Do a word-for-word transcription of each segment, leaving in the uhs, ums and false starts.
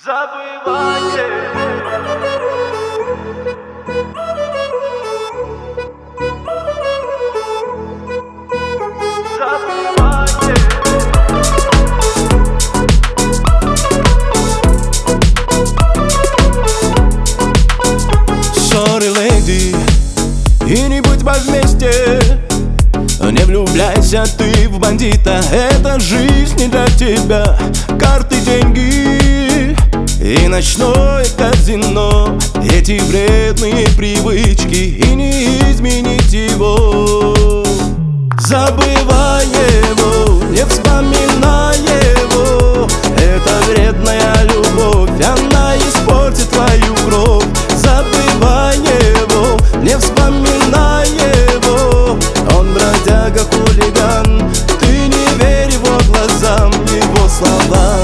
Забывание. Забывание. Sorry, lady, и не будь вместе. Не влюбляйся ты в бандита, эта жизнь не для тебя. Карты, деньги и ночное казино, эти вредные привычки, и не изменить его. Забывай его, не вспоминай его, это вредная любовь, она испортит твою кровь. Забывай его, не вспоминай его, он бродяга, хулиган, ты не верь его глазам, его словам.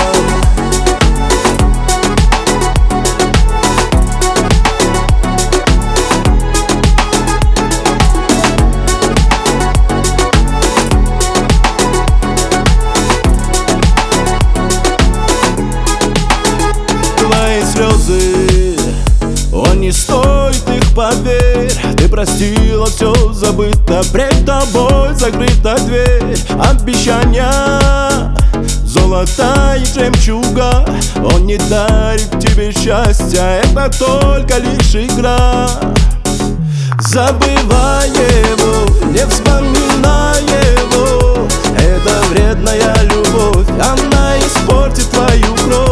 Твои слезы, он не стоит их, поверь. Ты простила, все забыто, пред тобой закрыта дверь. Обещания, золотая жемчуга, он не дарит тебе счастья, это только лишь игра. Забывай его, не вспоминай его, это вредная любовь, она испортит твою кровь.